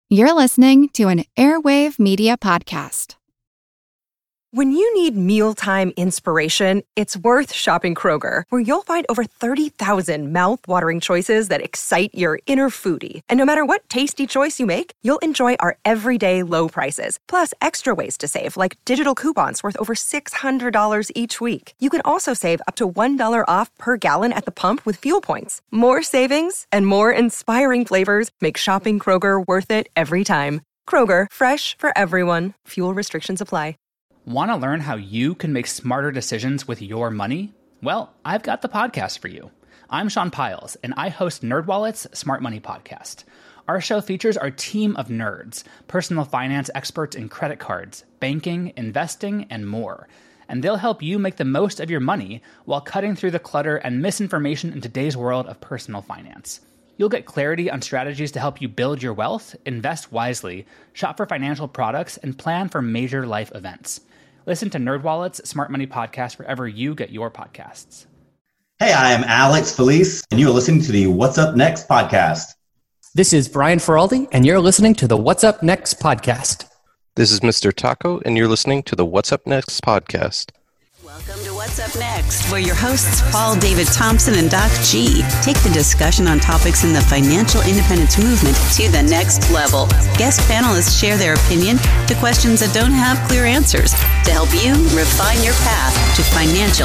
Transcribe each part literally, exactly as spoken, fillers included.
You're listening to an Airwave Media Podcast. When you need mealtime inspiration, it's worth shopping Kroger, where you'll find over thirty thousand mouth-watering choices that excite your inner foodie. And no matter what tasty choice you make, you'll enjoy our everyday low prices, plus extra ways to save, like digital coupons worth over six hundred dollars each week. You can also save up to one dollar off per gallon at the pump with fuel points. More savings and more inspiring flavors make shopping Kroger worth it every time. Kroger, fresh for everyone. Fuel restrictions apply. Want to learn how you can make smarter decisions with your money? Well, I've got the podcast for you. I'm Sean Piles, and I host NerdWallet's Smart Money Podcast. Our show features our team of nerds, personal finance experts in credit cards, banking, investing, and more. And they'll help you make the most of your money while cutting through the clutter and misinformation in today's world of personal finance. You'll get clarity on strategies to help you build your wealth, invest wisely, shop for financial products, and plan for major life events. Listen to NerdWallet's Smart Money Podcast wherever you get your podcasts. Hey, I am Alex Felice, and you are listening to the What's Up Next podcast. This is Brian Feraldi, and you're listening to the What's Up Next podcast. This is Mister Taco, and you're listening to the What's Up Next podcast. Welcome to What's Up Next, where your hosts Paul David Thompson and Doc G take the discussion on topics in the financial independence movement to the next level. Guest panelists share their opinion to questions that don't have clear answers to help you refine your path to financial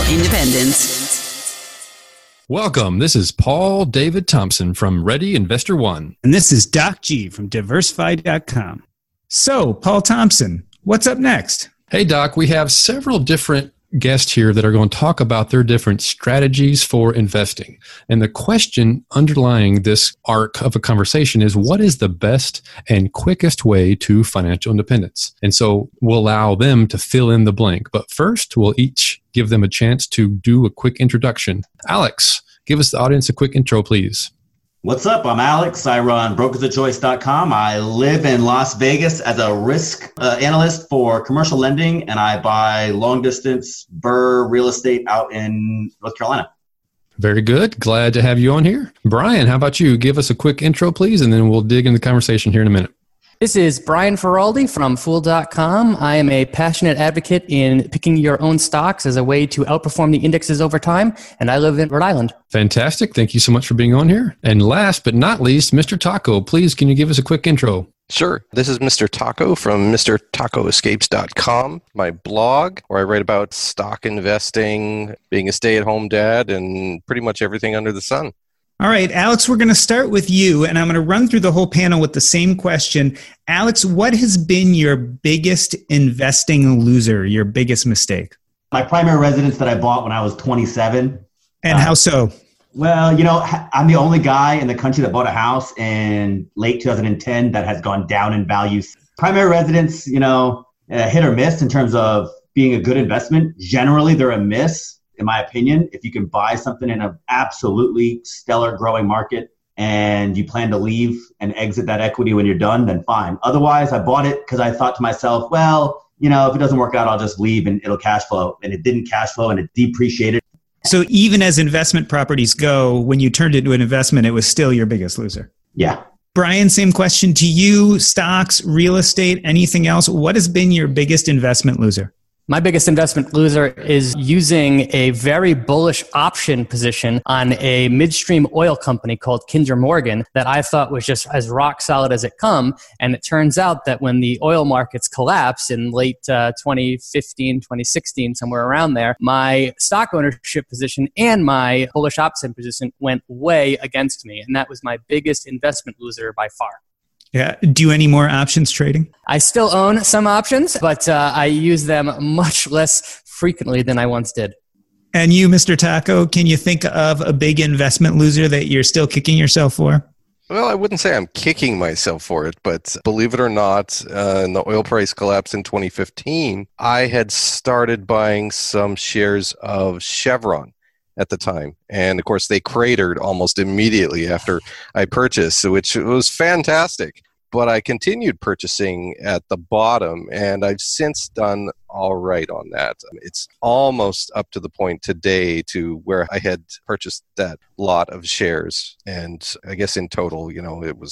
independence. Welcome. This is Paul David Thompson from Ready Investor One. And this is Doc G from Diversify dot com. So, Paul Thompson, what's up next? Hey, Doc, we have several different guests here that are going to talk about their different strategies for investing. And the question underlying this arc of a conversation is, what is the best and quickest way to financial independence? And so we'll allow them to fill in the blank. But first, we'll each give them a chance to do a quick introduction. Alex, give us the audience a quick intro, please. What's up? I'm Alex. I run brokers of choice dot com. I live in Las Vegas as a risk uh, analyst for commercial lending, and I buy long-distance B R R R R real estate out in North Carolina. Very good. Glad to have you on here. Brian, how about you? Give us a quick intro, please, and then we'll dig into the conversation here in a minute. This is Brian Feraldi from Fool dot com. I am a passionate advocate in picking your own stocks as a way to outperform the indexes over time, and I live in Rhode Island. Fantastic. Thank you so much for being on here. And last but not least, Mister Taco, please, can you give us a quick intro? Sure. This is Mister Taco from Mister Taco Escapes dot com, my blog, where I write about stock investing, being a stay-at-home dad, and pretty much everything under the sun. All right, Alex, we're going to start with you, and I'm going to run through the whole panel with the same question. Alex, what has been your biggest investing loser, your biggest mistake? My primary residence that I bought when I was twenty-seven. And uh, how so? Well, you know, I'm the only guy in the country that bought a house in late two thousand ten that has gone down in value. Primary residence, you know, uh, hit or miss in terms of being a good investment. Generally, they're a miss. In my opinion, if you can buy something in an absolutely stellar growing market and you plan to leave and exit that equity when you're done, then fine. Otherwise, I bought it because I thought to myself, well, you know, if it doesn't work out, I'll just leave and it'll cash flow. And it didn't cash flow and it depreciated. So even as investment properties go, when you turned it into an investment, it was still your biggest loser. Yeah. Brian, same question to you. Stocks, real estate, anything else? What has been your biggest investment loser? My biggest investment loser is using a very bullish option position on a midstream oil company called Kinder Morgan that I thought was just as rock solid as it come. And it turns out that when the oil markets collapsed in late uh, twenty fifteen, twenty sixteen, somewhere around there, my stock ownership position and my bullish option position went way against me. And that was my biggest investment loser by far. Yeah. Do any more options trading? I still own some options, but uh, I use them much less frequently than I once did. And you, Mister Taco, can you think of a big investment loser that you're still kicking yourself for? Well, I wouldn't say I'm kicking myself for it, but believe it or not, uh, in the oil price collapse in twenty fifteen, I had started buying some shares of Chevron at the time. And of course, they cratered almost immediately after I purchased, which was fantastic. But I continued purchasing at the bottom, and I've since done all right on that. It's almost up to the point today to where I had purchased that lot of shares. And I guess in total, you know, it was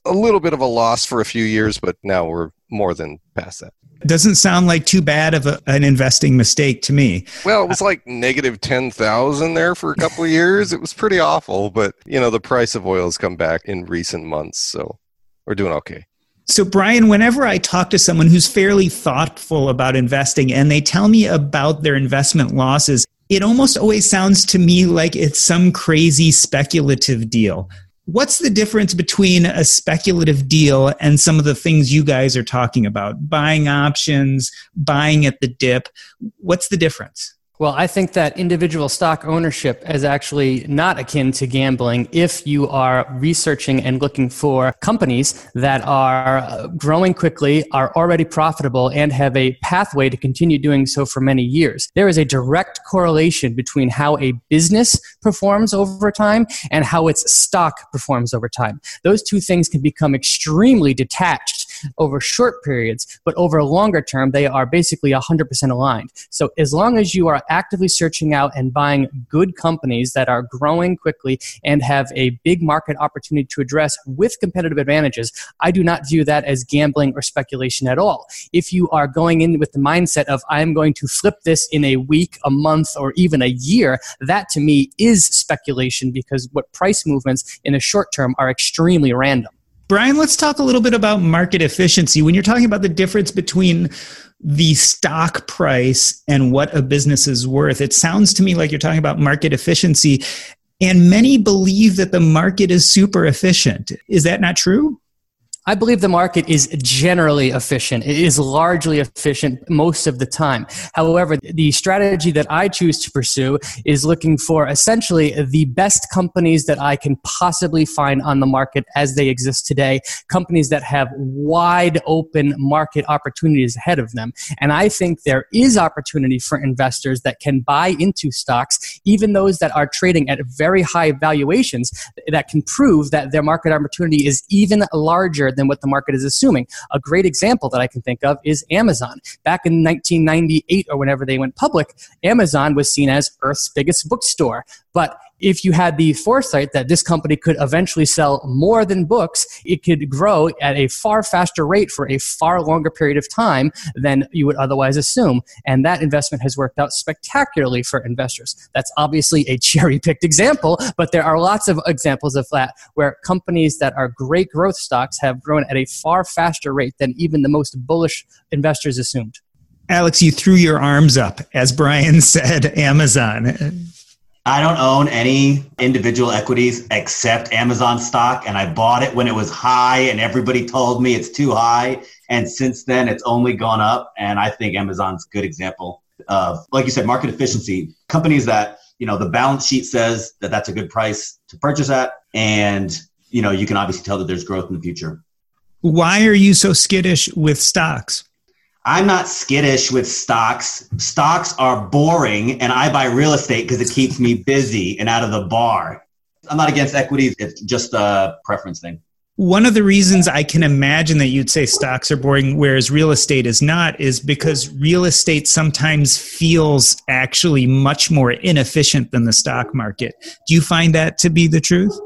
a little bit of a loss for a few years, but now we're more than past that. Doesn't sound like too bad of a, an investing mistake to me. Well, it was like negative ten thousand there for a couple of years. It was pretty awful, but you know, the price of oil has come back in recent months, so we're doing okay. So Brian, whenever I talk to someone who's fairly thoughtful about investing and they tell me about their investment losses, it almost always sounds to me like it's some crazy speculative deal. What's the difference between a speculative deal and some of the things you guys are talking about? Buying options, buying at the dip. What's the difference? Well, I think that individual stock ownership is actually not akin to gambling if you are researching and looking for companies that are growing quickly, are already profitable, and have a pathway to continue doing so for many years. There is a direct correlation between how a business performs over time and how its stock performs over time. Those two things can become extremely detached over short periods, but over a longer term, they are basically one hundred percent aligned. So as long as you are actively searching out and buying good companies that are growing quickly and have a big market opportunity to address with competitive advantages, I do not view that as gambling or speculation at all. If you are going in with the mindset of, I'm going to flip this in a week, a month, or even a year, that to me is speculation, because what price movements in the short term are extremely random. Brian, let's talk a little bit about market efficiency. When you're talking about the difference between the stock price and what a business is worth, it sounds to me like you're talking about market efficiency. And many believe that the market is super efficient. Is that not true? I believe the market is generally efficient. It is largely efficient most of the time. However, the strategy that I choose to pursue is looking for essentially the best companies that I can possibly find on the market as they exist today, companies that have wide open market opportunities ahead of them. And I think there is opportunity for investors that can buy into stocks, even those that are trading at very high valuations, that can prove that their market opportunity is even larger than what the market is assuming. A great example that I can think of is Amazon. Back in nineteen ninety-eight or whenever they went public, Amazon was seen as Earth's biggest bookstore. But if you had the foresight that this company could eventually sell more than books, it could grow at a far faster rate for a far longer period of time than you would otherwise assume. And that investment has worked out spectacularly for investors. That's obviously a cherry-picked example, but there are lots of examples of that where companies that are great growth stocks have grown at a far faster rate than even the most bullish investors assumed. Alex, you threw your arms up, as Brian said, Amazon. I don't own any individual equities except Amazon stock, and I bought it when it was high and everybody told me it's too high. And since then, it's only gone up. And I think Amazon's a good example of, like you said, market efficiency. Companies that, you know, the balance sheet says that that's a good price to purchase at. And, you know, you can obviously tell that there's growth in the future. Why are you so skittish with stocks? I'm not skittish with stocks. Stocks are boring, and I buy real estate because it keeps me busy and out of the bar. I'm not against equities. It's just a preference thing. One of the reasons I can imagine that you'd say stocks are boring, whereas real estate is not, is because real estate sometimes feels actually much more inefficient than the stock market. Do you find that to be the truth?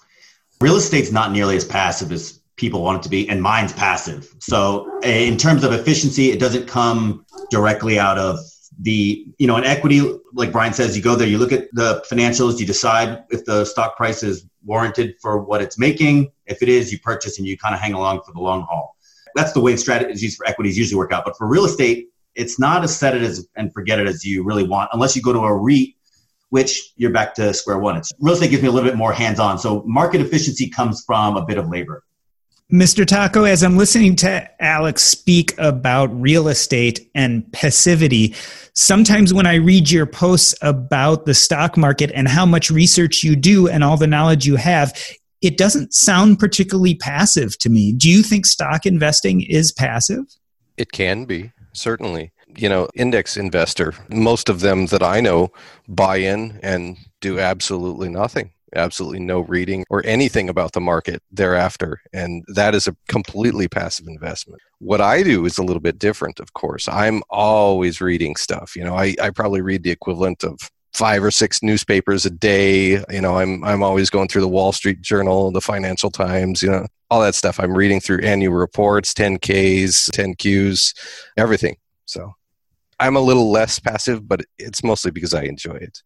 Real estate's not nearly as passive as people want it to be, and mine's passive. So in terms of efficiency, it doesn't come directly out of the, you know, an equity, like Brian says, you go there, you look at the financials, you decide if the stock price is warranted for what it's making. If it is, you purchase and you kind of hang along for the long haul. That's the way strategies for equities usually work out. But for real estate, it's not as set it as and forget it as you really want, unless you go to a REIT, which you're back to square one. It's, real estate gives me a little bit more hands-on. So market efficiency comes from a bit of labor. Mister Taco, as I'm listening to Alex speak about real estate and passivity, sometimes when I read your posts about the stock market and how much research you do and all the knowledge you have, it doesn't sound particularly passive to me. Do you think stock investing is passive? It can be, certainly. You know, index investor, most of them that I know buy in and do absolutely nothing. Absolutely no reading or anything about the market thereafter. And that is a completely passive investment. What I do is a little bit different, of course. I'm always reading stuff. You know, I, I probably read the equivalent of five or six newspapers a day. You know, I'm I'm always going through the Wall Street Journal, the Financial Times, you know, all that stuff. I'm reading through annual reports, ten Ks, ten Qs, everything. So I'm a little less passive, but it's mostly because I enjoy it.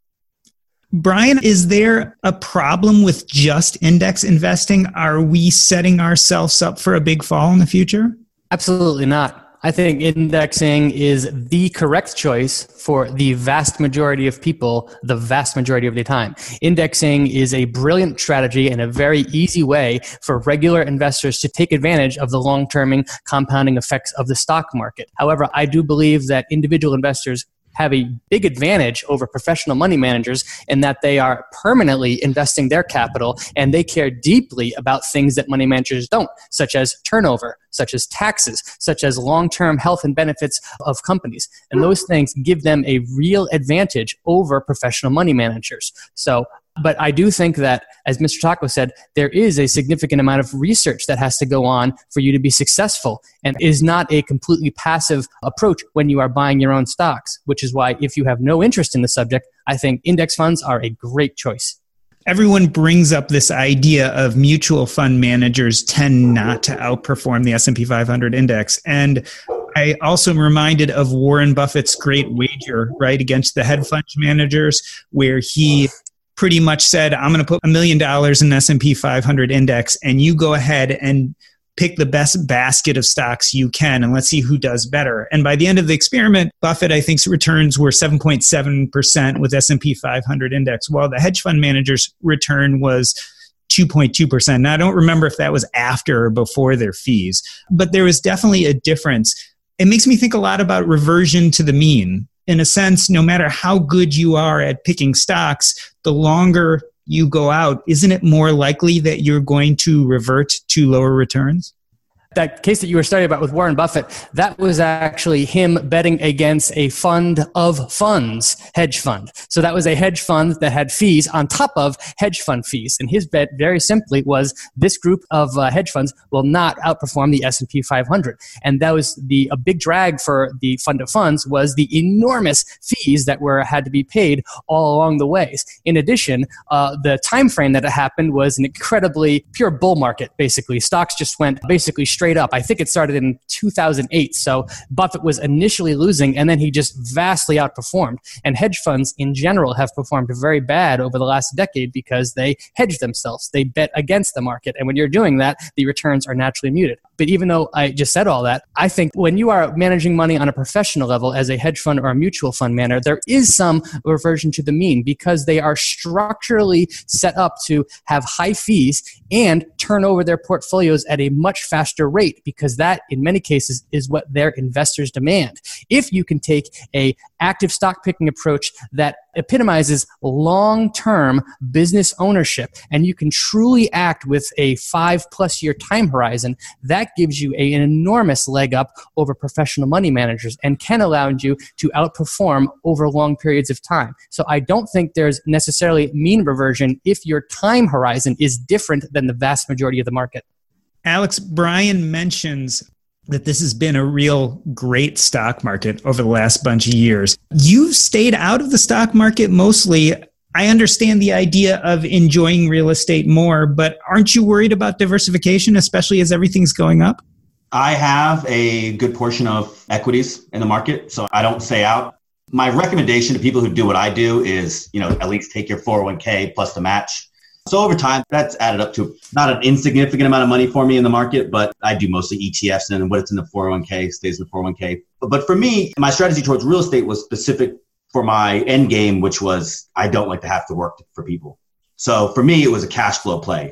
Brian, is there a problem with just index investing? Are we setting ourselves up for a big fall in the future? Absolutely not. I think indexing is the correct choice for the vast majority of people, the vast majority of the time. Indexing is a brilliant strategy and a very easy way for regular investors to take advantage of the long-term compounding effects of the stock market. However, I do believe that individual investors have a big advantage over professional money managers in that they are permanently investing their capital and they care deeply about things that money managers don't, such as turnover, such as taxes, such as long-term health and benefits of companies. And those things give them a real advantage over professional money managers. So, but I do think that, as Mister Taco said, there is a significant amount of research that has to go on for you to be successful, and is not a completely passive approach when you are buying your own stocks, which is why if you have no interest in the subject, I think index funds are a great choice. Everyone brings up this idea of mutual fund managers tend not to outperform the S and P five hundred index. And I also am reminded of Warren Buffett's great wager, right, against the hedge fund managers, where he pretty much said, I'm going to put a million dollars in the S and P five hundred index, and you go ahead and pick the best basket of stocks you can, and let's see who does better. And by the end of the experiment, Buffett, I think's returns were seven point seven percent with S and P five hundred index, while the hedge fund manager's return was two point two percent. Now, I don't remember if that was after or before their fees, but there was definitely a difference. It makes me think a lot about reversion to the mean. In a sense, no matter how good you are at picking stocks, the longer you go out, isn't it more likely that you're going to revert to lower returns? That case that you were studying about with Warren Buffett, that was actually him betting against a fund of funds, hedge fund. So that was a hedge fund that had fees on top of hedge fund fees. And his bet, very simply, was this group of uh, hedge funds will not outperform the S and P five hundred. And that was the a big drag for the fund of funds was the enormous fees that were had to be paid all along the ways. In addition, uh, the time frame that it happened was an incredibly pure bull market, basically. Stocks just went basically straight up. I think it started in two thousand eight. So Buffett was initially losing, and then he just vastly outperformed. And hedge funds in general have performed very bad over the last decade because they hedge themselves. They bet against the market. And when you're doing that, the returns are naturally muted. But even though I just said all that, I think when you are managing money on a professional level as a hedge fund or a mutual fund manager, there is some reversion to the mean because they are structurally set up to have high fees and turn over their portfolios at a much faster rate, because that, in many cases, is what their investors demand. If you can take a active stock picking approach that epitomizes long-term business ownership, and you can truly act with a five-plus year time horizon, that gives you a, an enormous leg up over professional money managers and can allow you to outperform over long periods of time. So I don't think there's necessarily mean reversion if your time horizon is different than the vast majority of the market. Alex, Brian mentions that this has been a real great stock market over the last bunch of years. You've stayed out of the stock market mostly. I understand the idea of enjoying real estate more, but aren't you worried about diversification, especially as everything's going up? I have a good portion of equities in the market, so I don't stay out. My recommendation to people who do what I do is, you know, at least take your four oh one k plus the match. So over time, that's added up to not an insignificant amount of money for me in the market, but I do mostly E T Fs, and what's in the four oh one k stays in the four oh one k. But, but for me, my strategy towards real estate was specific for my end game, which was I don't like to have to work for people. So for me, it was a cash flow play.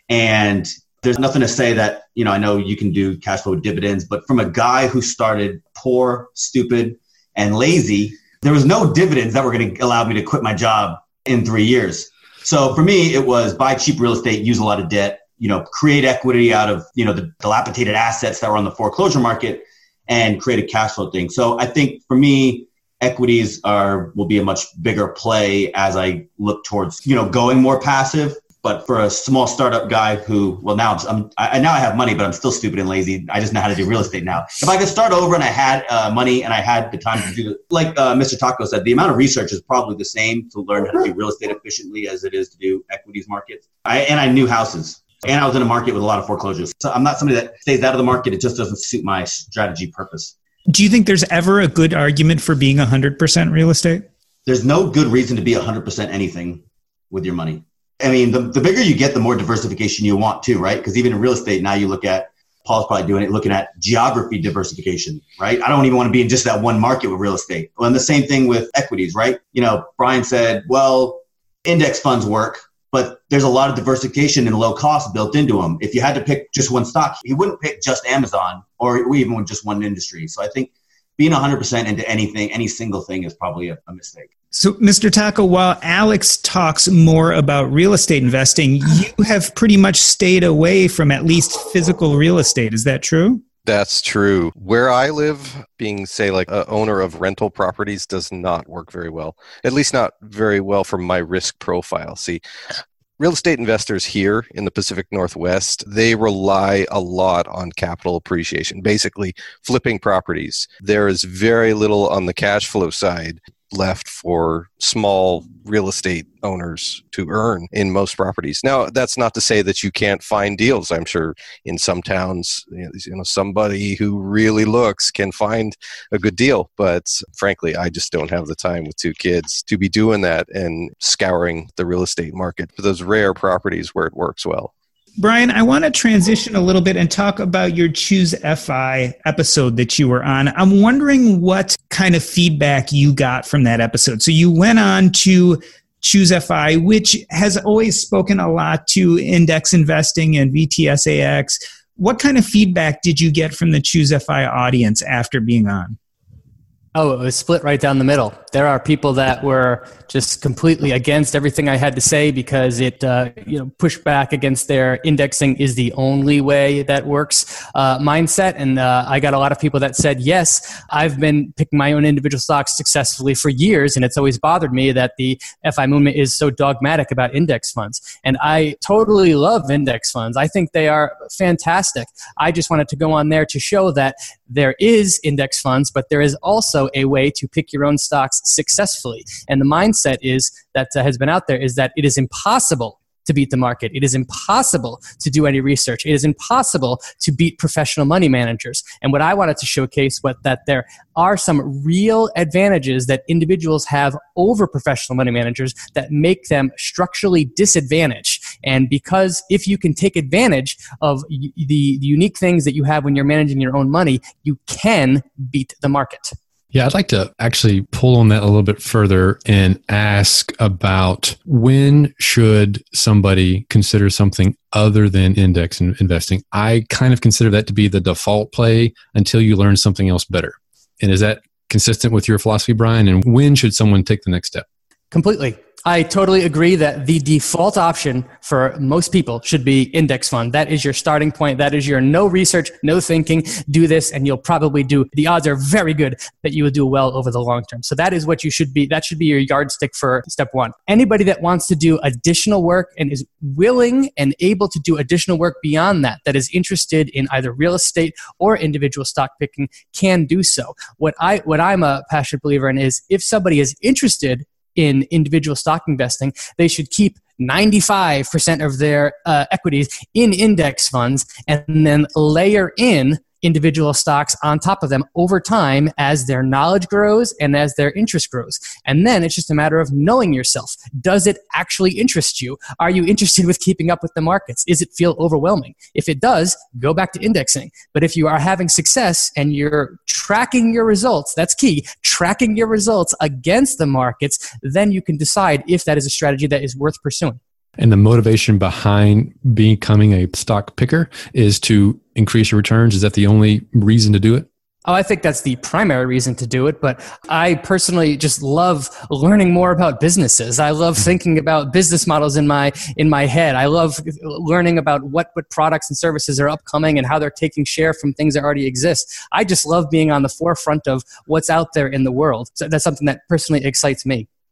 And there's nothing to say that, you know, I know you can do cash flow dividends, but from a guy who started poor, stupid, and lazy, there was no dividends that were going to allow me to quit my job in three years. So for me, it was buy cheap real estate, use a lot of debt, you know, create equity out of, you know, the dilapidated assets that were on the foreclosure market and create a cash flow thing. So I think for me, equities are will be a much bigger play as I look towards, you know, going more passive. But for a small startup guy who, well, now I'm, I now I have money, but I'm still stupid and lazy. I just know how to do real estate now. If I could start over and I had uh, money and I had the time to do it, like uh, Mister Taco said, the amount of research is probably the same to learn how to do real estate efficiently as it is to do equities markets. I, and I knew houses, and I was in a market with a lot of foreclosures. So I'm not somebody that stays out of the market. It just doesn't suit my strategy purpose. Do you think there's ever a good argument for being one hundred percent real estate? There's no good reason to be one hundred percent anything with your money. I mean, the, the bigger you get, the more diversification you want too, right? Because even in real estate, now you look at, Paul's probably doing it, looking at geography diversification, right? I don't even want to be in just that one market with real estate. Well, and the same thing with equities, right? You know, Brian said, well, index funds work, but there's a lot of diversification and low cost built into them. If you had to pick just one stock, you wouldn't pick just Amazon or even with just one industry. So I think being one hundred percent into anything, any single thing is probably a, a mistake. So, Mister Taco, while Alex talks more about real estate investing, you have pretty much stayed away from at least physical real estate. Is that true? That's true. Where I live, being, say, like a owner of rental properties does not work very well, at least not very well for my risk profile. See, real estate investors here in the Pacific Northwest, they rely a lot on capital appreciation, basically flipping properties. There is very little on the cash flow side left for small real estate owners to earn in most properties. Now, that's not to say that you can't find deals. I'm sure in some towns, you know, somebody who really looks can find a good deal. But frankly, I just don't have the time with two kids to be doing that and scouring the real estate market for those rare properties where it works well. Brian, I want to transition a little bit and talk about your Choose F I episode that you were on. I'm wondering what kind of feedback you got from that episode. So you went on to Choose F I, which has always spoken a lot to index investing and V T S A X. What kind of feedback did you get from the Choose F I audience after being on? Oh, it was split right down the middle. There are people that were just completely against everything I had to say because it, uh, you know, pushed back against their indexing is the only way that works uh, mindset. And uh, I got a lot of people that said, yes, I've been picking my own individual stocks successfully for years, and it's always bothered me that the F I movement is so dogmatic about index funds. And I totally love index funds. I think they are fantastic. I just wanted to go on there to show that there is index funds, but there is also a way to pick your own stocks successfully. And the mindset is that uh, has been out there is that it is impossible to beat the market. It is impossible to do any research. It is impossible to beat professional money managers. And what I wanted to showcase was that there are some real advantages that individuals have over professional money managers that make them structurally disadvantaged. And because if you can take advantage of y- the, the unique things that you have when you're managing your own money, you can beat the market. Yeah, I'd like to actually pull on that a little bit further and ask about when should somebody consider something other than index investing? I kind of consider that to be the default play until you learn something else better. And is that consistent with your philosophy, Brian? And when should someone take the next step? Completely. I totally agree that the default option for most people should be index fund. That is your starting point. That is your no research, no thinking, do this, and you'll probably do. The odds are very good that you will do well over the long term. So that is what you should be. That should be your yardstick for step one. Anybody that wants to do additional work and is willing and able to do additional work beyond that, that is interested in either real estate or individual stock picking, can do so. What I, what I'm a passionate believer in is if somebody is interested in individual stock investing, they should keep ninety-five percent of their uh, equities in index funds and then layer in individual stocks on top of them over time as their knowledge grows and as their interest grows. And then it's just a matter of knowing yourself. Does it actually interest you? Are you interested with keeping up with the markets? Is it feel overwhelming? If it does, go back to indexing. But if you are having success and you're tracking your results, that's key, tracking your results against the markets, then you can decide if that is a strategy that is worth pursuing. And the motivation behind becoming a stock picker is to increase your returns. Is that the only reason to do it? Oh, I think that's the primary reason to do it, but I personally just love learning more about businesses. I love thinking about business models in my in my head. I love learning about what, what products and services are upcoming and how they're taking share from things that already exist. I just love being on the forefront of what's out there in the world. So that's something that personally excites me.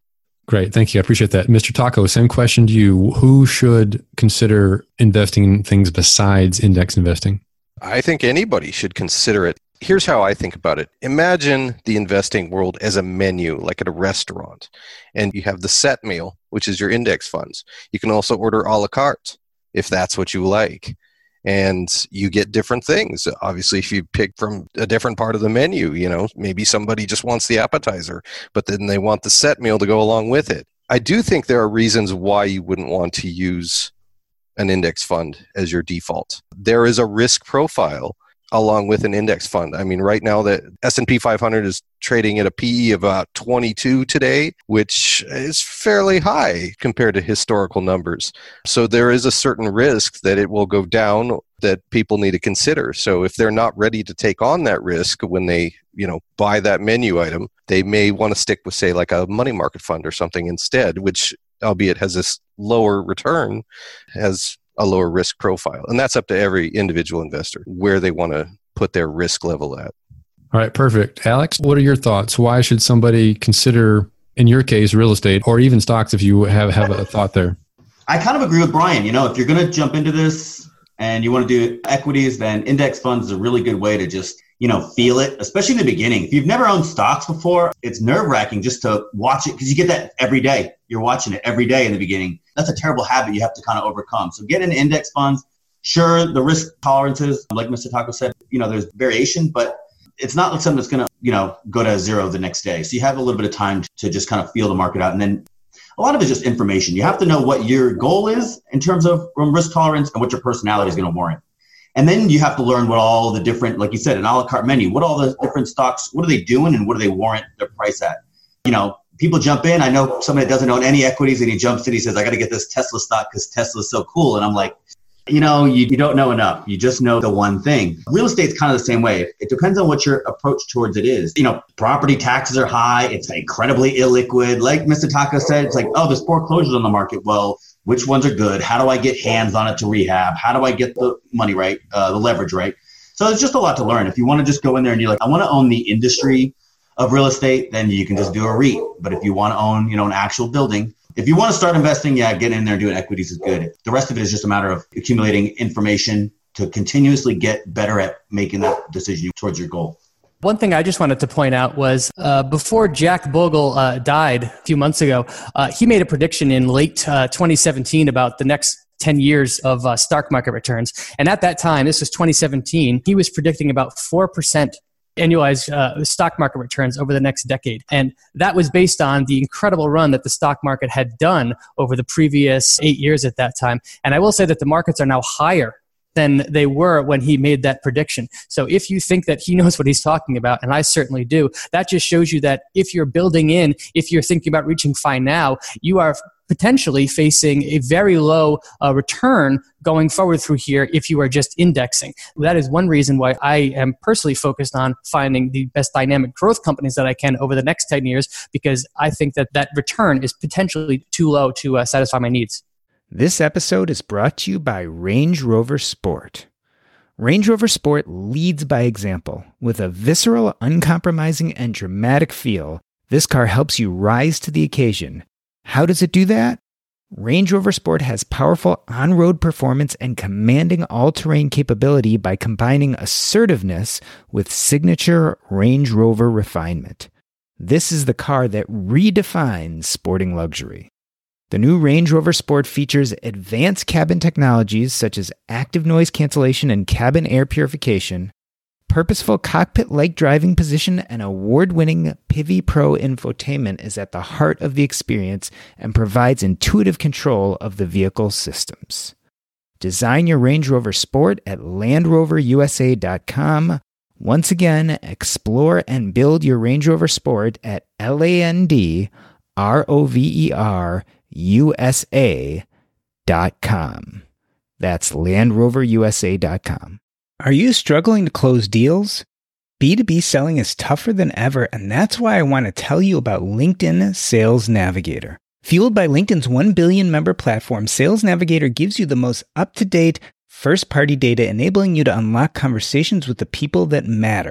Great. Thank you. I appreciate that. Mister Taco, same question to you. Who should consider investing in things besides index investing? I think anybody should consider it. Here's how I think about it. Imagine the investing world as a menu, like at a restaurant. And you have the set meal, which is your index funds. You can also order a la carte, if that's what you like. And you get different things. Obviously, if you pick from a different part of the menu, you know, maybe somebody just wants the appetizer, but then they want the set meal to go along with it. I do think there are reasons why you wouldn't want to use an index fund as your default. There is a risk profile along with an index fund. I mean, right now the S and P five hundred is trading at a P E of about twenty-two today, which is fairly high compared to historical numbers. So there is a certain risk that it will go down that people need to consider. So if they're not ready to take on that risk when they, you know, buy that menu item, they may want to stick with, say, like a money market fund or something instead, which, albeit has this lower return, has a lower risk profile. And that's up to every individual investor where they want to put their risk level at. All right, perfect. Alex, what are your thoughts? Why should somebody consider, in your case, real estate or even stocks if you have, have a thought there? I kind of agree with Brian. You know, if you're going to jump into this and you want to do equities, then index funds is a really good way to just, you know, feel it, especially in the beginning. If you've never owned stocks before, it's nerve-wracking just to watch it because you get that every day. You're watching it every day in the beginning. That's a terrible habit you have to kind of overcome. So get into index funds. Sure, the risk tolerances, like Mister Taco said, you know, there's variation, but it's not like something that's going to, you know, go to zero the next day. So you have a little bit of time to just kind of feel the market out. And then a lot of it's just information. You have to know what your goal is in terms of risk tolerance and what your personality is going to warrant. And then you have to learn what all the different, like you said, an a la carte menu, what all the different stocks, what are they doing and what do they warrant their price at? You know, people jump in. I know somebody that doesn't own any equities and he jumps in, he says, I got to get this Tesla stock because Tesla is so cool. And I'm like, you know, you, you don't know enough. You just know the one thing. Real estate's kind of the same way. It depends on what your approach towards it is. You know, property taxes are high. It's incredibly illiquid. Like Mister Taco said, it's like, oh, there's foreclosures on the market. Well, which ones are good? How do I get hands on it to rehab? How do I get the money right, uh, the leverage right? So there's just a lot to learn. If you want to just go in there and you're like, I want to own the industry of real estate, then you can just do a REIT. But if you want to own, you know, an actual building, if you want to start investing, yeah, get in there and doing equities is good. The rest of it is just a matter of accumulating information to continuously get better at making that decision towards your goal. One thing I just wanted to point out was uh, before Jack Bogle uh, died a few months ago, uh, he made a prediction in late uh, twenty seventeen about the next ten years of uh, stock market returns. And at that time, this was twenty seventeen, he was predicting about four percent annualized uh, stock market returns over the next decade. And that was based on the incredible run that the stock market had done over the previous eight years at that time. And I will say that the markets are now higher than they were when he made that prediction. So if you think that he knows what he's talking about, and I certainly do, that just shows you that if you're building in, if you're thinking about reaching F I now, you are potentially facing a very low uh, return going forward through here if you are just indexing. That is one reason why I am personally focused on finding the best dynamic growth companies that I can over the next ten years, because I think that that return is potentially too low to uh, satisfy my needs. This episode is brought to you by Range Rover Sport. Range Rover Sport leads by example. With a visceral, uncompromising, and dramatic feel, this car helps you rise to the occasion. How does it do that? Range Rover Sport has powerful on-road performance and commanding all-terrain capability by combining assertiveness with signature Range Rover refinement. This is the car that redefines sporting luxury. The new Range Rover Sport features advanced cabin technologies such as active noise cancellation and cabin air purification, purposeful cockpit-like driving position, and award-winning Pivi Pro infotainment is at the heart of the experience and provides intuitive control of the vehicle systems. Design your Range Rover Sport at land rover u s a dot com. Once again, explore and build your Range Rover Sport at L A N D R O V E R U S A dot com. That's land rover u s a dot com. Are you struggling to close deals? B two B selling is tougher than ever, and that's why I want to tell you about LinkedIn Sales Navigator. Fueled by LinkedIn's one billion member platform, Sales Navigator gives you the most up-to-date, first-party data, enabling you to unlock conversations with the people that matter.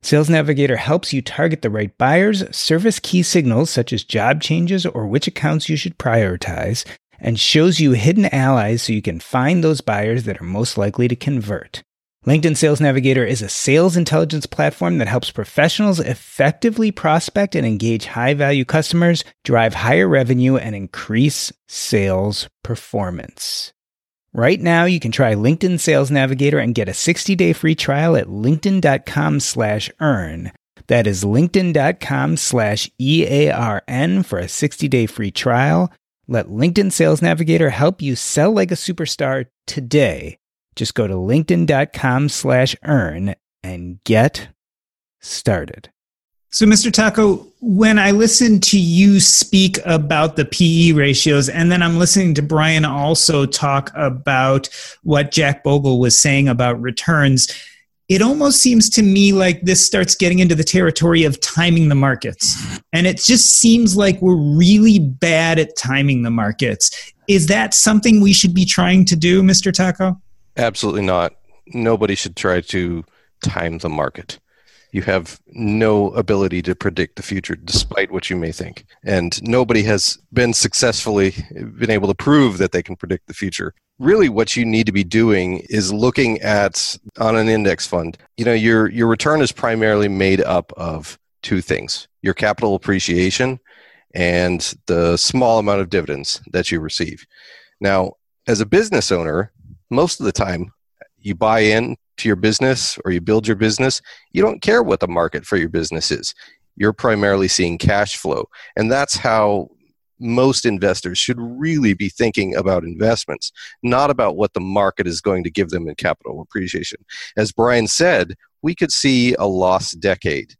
Sales Navigator helps you target the right buyers, surface key signals such as job changes or which accounts you should prioritize, and shows you hidden allies so you can find those buyers that are most likely to convert. LinkedIn Sales Navigator is a sales intelligence platform that helps professionals effectively prospect and engage high-value customers, drive higher revenue, and increase sales performance. Right now, you can try LinkedIn Sales Navigator and get a sixty-day free trial at linkedin.com slash earn. That is linkedin.com slash E-A-R-N for a sixty-day free trial. Let LinkedIn Sales Navigator help you sell like a superstar today. Just go to linkedin.com slash earn and get started. So, Mister Taco, when I listen to you speak about the P E ratios, and then I'm listening to Brian also talk about what Jack Bogle was saying about returns, it almost seems to me like this starts getting into the territory of timing the markets. And it just seems like we're really bad at timing the markets. Is that something we should be trying to do, Mister Taco? Absolutely not. Nobody should try to time the market. You have no ability to predict the future, despite what you may think. And nobody has been successfully been able to prove that they can predict the future. Really, what you need to be doing is looking at, on an index fund, you know, your, your return is primarily made up of two things: your capital appreciation and the small amount of dividends that you receive. Now, as a business owner, most of the time, you buy in to your business or you build your business, you don't care what the market for your business is. You're primarily seeing cash flow. And that's how most investors should really be thinking about investments, not about what the market is going to give them in capital appreciation. As Brian said, we could see a lost decade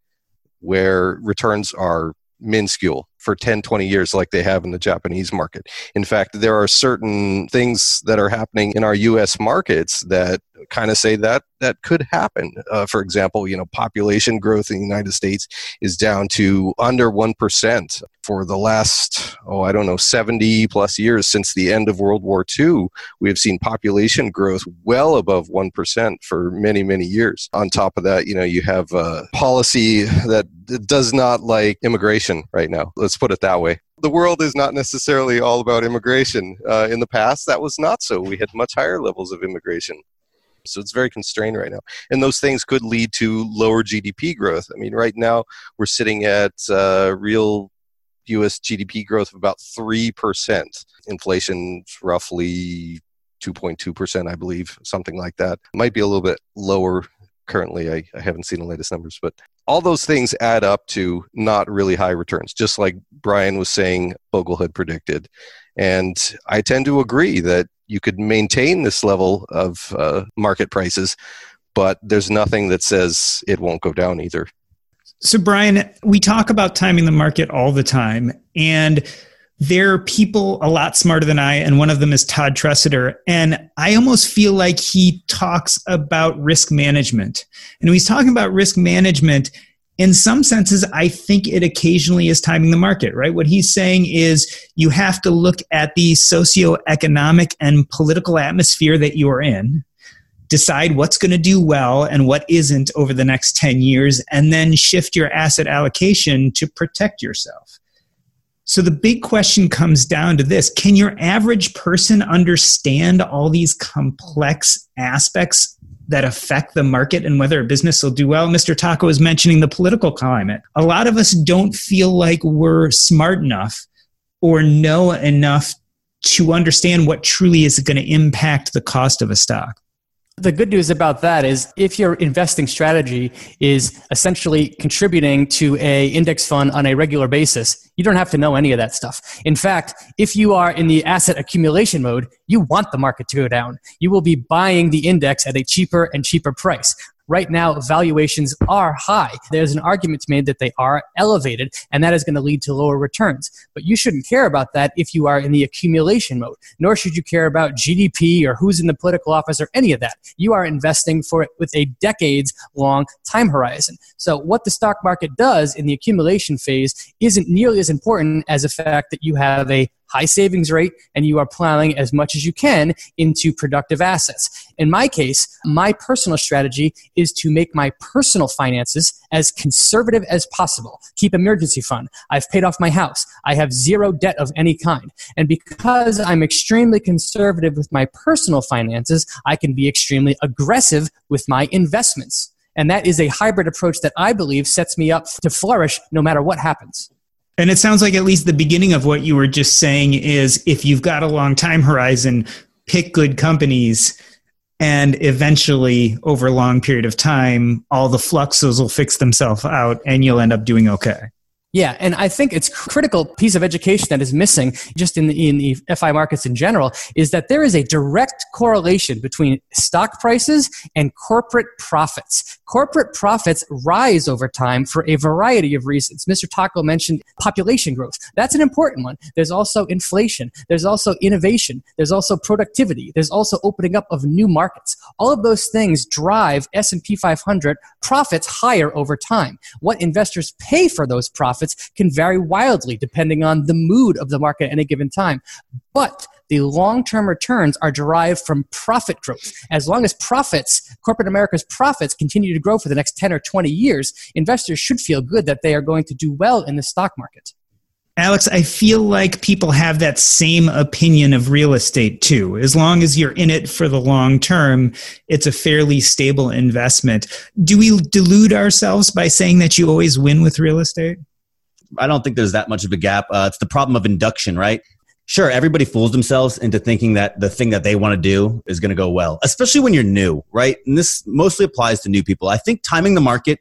where returns are minuscule for ten, twenty years like they have in the Japanese market. In fact, there are certain things that are happening in our U S markets that kind of say that that could happen. Uh, for example, you know, population growth in the United States is down to under one percent for the last, oh, I don't know, seventy plus years since the end of World War Two. We have seen population growth well above one percent for many, many years. On top of that, you know, you have a policy that does not like immigration right now. Let's put it that way. The world is not necessarily all about immigration. Uh, in the past, that was not so. We had much higher levels of immigration. So it's very constrained right now. And those things could lead to lower G D P growth. I mean, right now, we're sitting at uh, real U S G D P growth of about three percent. Inflation roughly two point two percent, I believe, something like that. Might be a little bit lower currently. I, I haven't seen the latest numbers, but all those things add up to not really high returns, just like Brian was saying Bogle had predicted. And I tend to agree that you could maintain this level of uh, market prices, but there's nothing that says it won't go down either. So, Brian, we talk about timing the market all the time, and there are people a lot smarter than I, and one of them is Todd Tresidder, and I almost feel like he talks about risk management. And when he's talking about risk management, in some senses, I think it occasionally is timing the market, right? What he's saying is you have to look at the socioeconomic and political atmosphere that you're in, decide what's going to do well and what isn't over the next ten years, and then shift your asset allocation to protect yourself. So the big question comes down to this: can your average person understand all these complex aspects that affect the market and whether a business will do well? Mister Taco is mentioning the political climate. A lot of us don't feel like we're smart enough or know enough to understand what truly is going to impact the cost of a stock. The good news about that is if your investing strategy is essentially contributing to a index fund on a regular basis, you don't have to know any of that stuff. In fact, if you are in the asset accumulation mode, you want the market to go down. You will be buying the index at a cheaper and cheaper price. Right now, valuations are high. There's an argument made that they are elevated, and that is going to lead to lower returns. But you shouldn't care about that if you are in the accumulation mode, nor should you care about G D P or who's in the political office or any of that. You are investing for it with a decades-long time horizon. So what the stock market does in the accumulation phase isn't nearly as important as the fact that you have a high savings rate, and you are plowing as much as you can into productive assets. In my case, my personal strategy is to make my personal finances as conservative as possible. Keep emergency fund. I've paid off my house. I have zero debt of any kind. And because I'm extremely conservative with my personal finances, I can be extremely aggressive with my investments. And that is a hybrid approach that I believe sets me up to flourish no matter what happens. And it sounds like at least the beginning of what you were just saying is if you've got a long time horizon, pick good companies, and eventually over a long period of time, all the fluxes will fix themselves out and you'll end up doing okay. Yeah, and I think it's a critical piece of education that is missing just in the, in the F I markets in general is that there is a direct correlation between stock prices and corporate profits. Corporate profits rise over time for a variety of reasons. Mister Taco mentioned population growth. That's an important one. There's also inflation. There's also innovation. There's also productivity. There's also opening up of new markets. All of those things drive S and P five hundred profits higher over time. What investors pay for those profits can vary wildly depending on the mood of the market at any given time. But the long-term returns are derived from profit growth. As long as profits, corporate America's profits continue to grow for the next ten or twenty years, investors should feel good that they are going to do well in the stock market. Alex, I feel like people have that same opinion of real estate too. As long as you're in it for the long term, it's a fairly stable investment. Do we delude ourselves by saying that you always win with real estate? I don't think there's that much of a gap. Uh, it's the problem of induction, right? Sure, everybody fools themselves into thinking that the thing that they want to do is going to go well, especially when you're new, right? And this mostly applies to new people. I think timing the market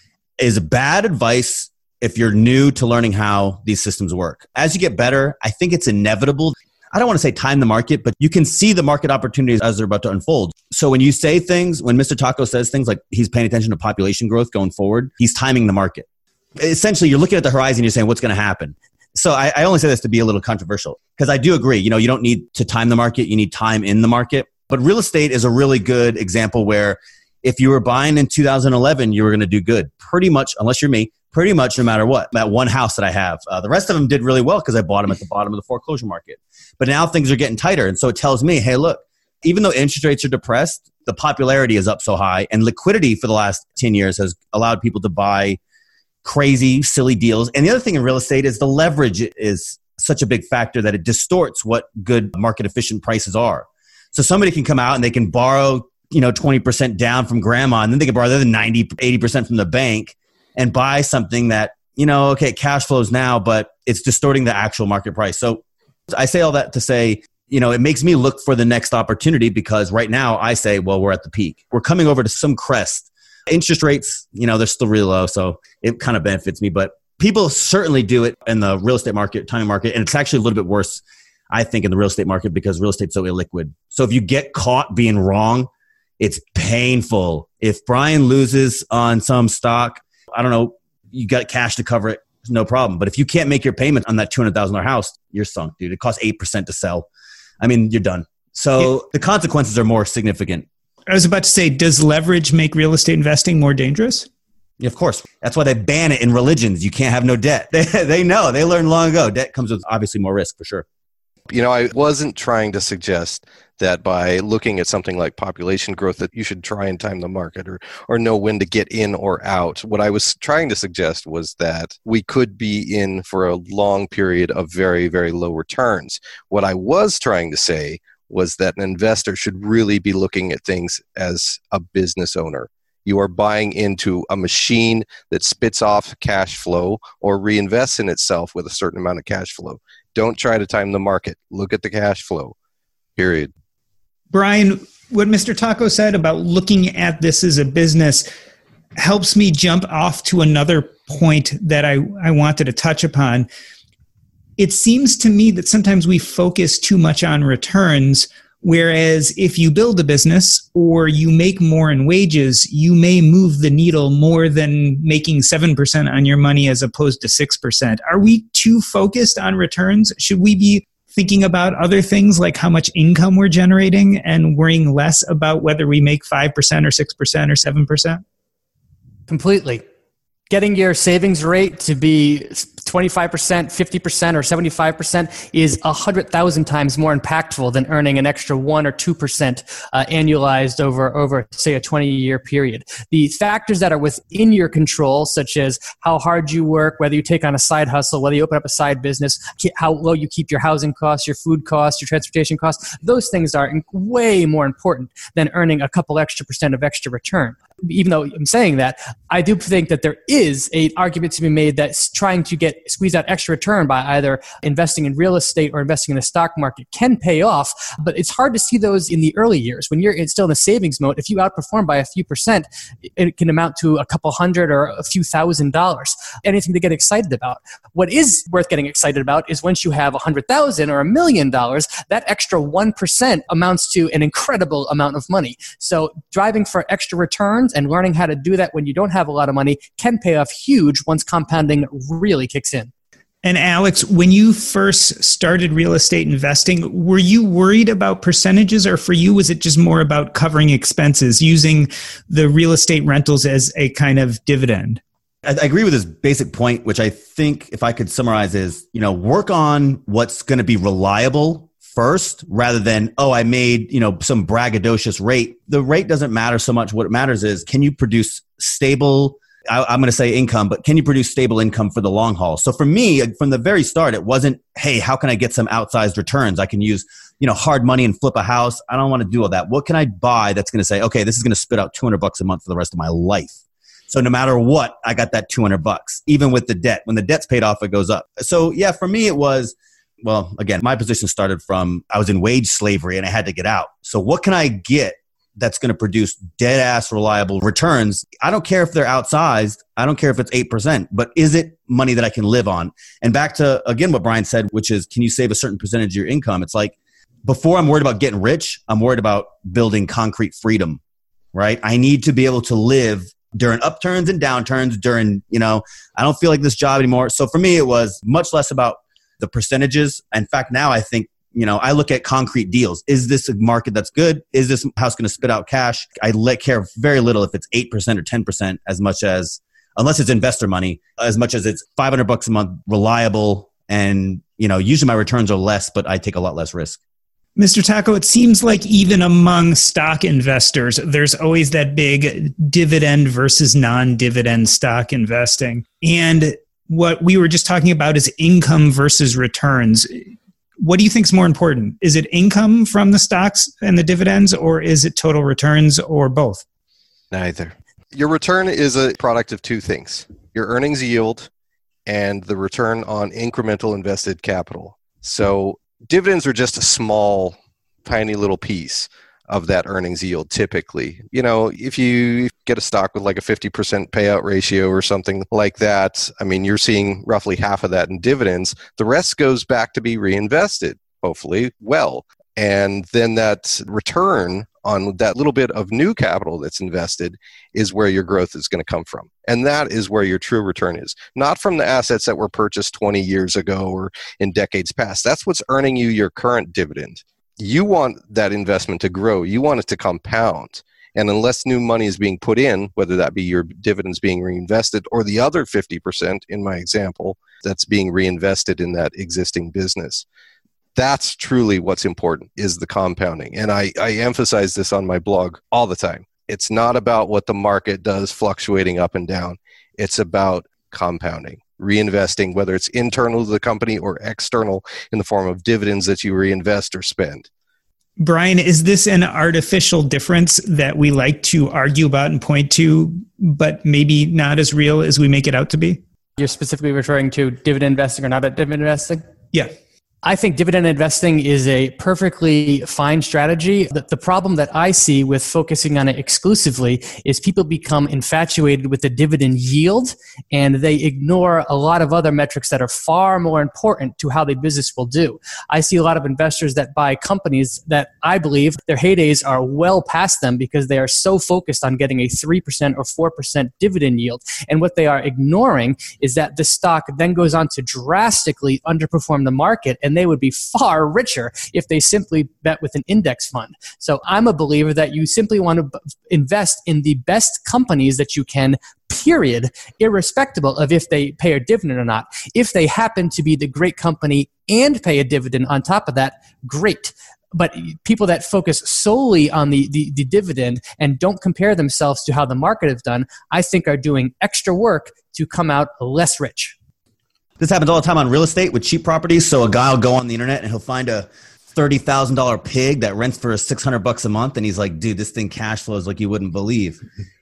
is bad advice if you're new to learning how these systems work. As you get better, I think it's inevitable. I don't want to say time the market, but you can see the market opportunities as they're about to unfold. So when you say things, when Mister Taco says things like he's paying attention to population growth going forward, he's timing the market. Essentially, you're looking at the horizon, you're saying what's going to happen. So I, I only say this to be a little controversial because I do agree, you know, you don't need to time the market, you need time in the market. But real estate is a really good example where if you were buying in two thousand eleven, you were going to do good. Pretty much, unless you're me, pretty much no matter what. That one house that I have. Uh, the rest of them did really well because I bought them at the bottom of the foreclosure market. But now things are getting tighter. And so it tells me, hey, look, even though interest rates are depressed, the popularity is up so high and liquidity for the last ten years has allowed people to buy crazy, silly deals. And the other thing in real estate is the leverage is such a big factor that it distorts what good market efficient prices are. So somebody can come out and they can borrow, you know, twenty percent down from grandma, and then they can borrow the other ninety, eighty percent from the bank and buy something that, you know, okay, cash flows now, but it's distorting the actual market price. So I say all that to say, you know, it makes me look for the next opportunity because right now I say, well, we're at the peak. We're coming over to some crest. Interest rates, you know, they're still really low, so it kind of benefits me. But people certainly do it in the real estate market, timing market, and it's actually a little bit worse, I think, in the real estate market because real estate's so illiquid. So if you get caught being wrong, it's painful. If Brian loses on some stock, I don't know, you got cash to cover it, no problem. But if you can't make your payment on that two hundred thousand dollars house, you're sunk, dude. It costs eight percent to sell. I mean, you're done. So yeah. The consequences are more significant. I was about to say, does leverage make real estate investing more dangerous? Yeah, of course. That's why they ban it in religions. You can't have no debt. They, they know. They learned long ago. Debt comes with obviously more risk for sure. You know, I wasn't trying to suggest that by looking at something like population growth that you should try and time the market or or know when to get in or out. What I was trying to suggest was that we could be in for a long period of very, very low returns. What I was trying to say was that an investor should really be looking at things as a business owner. You are buying into a machine that spits off cash flow or reinvests in itself with a certain amount of cash flow. Don't try to time the market. Look at the cash flow, period. Brian, what Mister Taco said about looking at this as a business helps me jump off to another point that I, I wanted to touch upon. It seems to me that sometimes we focus too much on returns, whereas if you build a business or you make more in wages, you may move the needle more than making seven percent on your money as opposed to six percent. Are we too focused on returns? Should we be thinking about other things like how much income we're generating and worrying less about whether we make five percent or six percent or seven percent? Completely. Getting your savings rate to be twenty-five percent, fifty percent, or seventy-five percent is one hundred thousand times more impactful than earning an extra one or two percent uh, annualized over, over, say, a twenty-year period. The factors that are within your control, such as how hard you work, whether you take on a side hustle, whether you open up a side business, how low you keep your housing costs, your food costs, your transportation costs, those things are way more important than earning a couple extra percent of extra return. Even though I'm saying that, I do think that there is an argument to be made that trying to get squeeze out extra return by either investing in real estate or investing in the stock market can pay off, but it's hard to see those in the early years. When you're still in the savings mode, if you outperform by a few percent, it can amount to a couple hundred or a few thousand dollars. Anything to get excited about. What is worth getting excited about is once you have a hundred thousand or a million dollars, that extra one percent amounts to an incredible amount of money. So driving for extra returns and learning how to do that when you don't have a lot of money can pay off huge once compounding really kicks in. And Alex, when you first started real estate investing, were you worried about percentages, or for you, was it just more about covering expenses, using the real estate rentals as a kind of dividend? I agree with his basic point, which I think, if I could summarize, is, you know, work on what's going to be reliable first, rather than, oh, I made, you know, some braggadocious rate. The rate doesn't matter so much. What matters is, can you produce stable, I, I'm going to say income, but can you produce stable income for the long haul? So for me, from the very start, it wasn't, hey, how can I get some outsized returns? I can use, you know, hard money and flip a house. I don't want to do all that. What can I buy that's going to say, okay, this is going to spit out two hundred bucks a month for the rest of my life? So no matter what, I got that two hundred bucks, even with the debt. When the debt's paid off, it goes up. So yeah, for me, it was, well, again, my position started from, I was in wage slavery and I had to get out. So what can I get that's going to produce dead ass reliable returns? I don't care if they're outsized. I don't care if it's eight percent, but is it money that I can live on? And back to, again, what Brian said, which is, can you save a certain percentage of your income? It's like, before I'm worried about getting rich, I'm worried about building concrete freedom, right? I need to be able to live during upturns and downturns, during, you know, I don't feel like this job anymore. So for me, it was much less about the percentages. In fact, now I think, you know, I look at concrete deals. Is this a market that's good? Is this house going to spit out cash? I let care very little if it's eight percent or ten percent, as much as, unless it's investor money, as much as it's five hundred bucks a month, reliable. And, you know, usually my returns are less, but I take a lot less risk. Mister Taco, it seems like even among stock investors, there's always that big dividend versus non-dividend stock investing. And what we were just talking about is income versus returns. What do you think is more important? Is it income from the stocks and the dividends, or is it total returns, or both? Neither. Your return is a product of two things: your earnings yield and the return on incremental invested capital. So dividends are just a small, tiny little piece of that earnings yield typically. You know, if you get a stock with like a fifty percent payout ratio or something like that, I mean, you're seeing roughly half of that in dividends. The rest goes back to be reinvested, hopefully well. And then that return on that little bit of new capital that's invested is where your growth is going to come from. And that is where your true return is. Not from the assets that were purchased twenty years ago or in decades past. That's what's earning you your current dividend. You want that investment to grow. You want it to compound. And unless new money is being put in, whether that be your dividends being reinvested or the other fifty percent in my example, that's being reinvested in that existing business. That's truly what's important, is the compounding. And I, I emphasize this on my blog all the time. It's not about what the market does fluctuating up and down. It's about compounding, reinvesting, whether it's internal to the company or external in the form of dividends that you reinvest or spend. Brian, is this an artificial difference that we like to argue about and point to, but maybe not as real as we make it out to be? You're specifically referring to dividend investing or not at dividend investing? Yeah. I think dividend investing is a perfectly fine strategy. The, the problem that I see with focusing on it exclusively is people become infatuated with the dividend yield, and they ignore a lot of other metrics that are far more important to how the business will do. I see a lot of investors that buy companies that I believe their heydays are well past them because they are so focused on getting a three percent or four percent dividend yield. And what they are ignoring is that the stock then goes on to drastically underperform the market, and they would be far richer if they simply bet with an index fund. So I'm a believer that you simply want to invest in the best companies that you can period, irrespective of if they pay a dividend or not. If they happen to be the great company and pay a dividend on top of that, great. But people that focus solely on the, the, the dividend and don't compare themselves to how the market has done, I think are doing extra work to come out less rich. This happens all the time on real estate with cheap properties. So a guy will go on the internet and he'll find a thirty thousand dollars pig that rents for six hundred bucks a month. And he's like, dude, this thing cash flows like you wouldn't believe.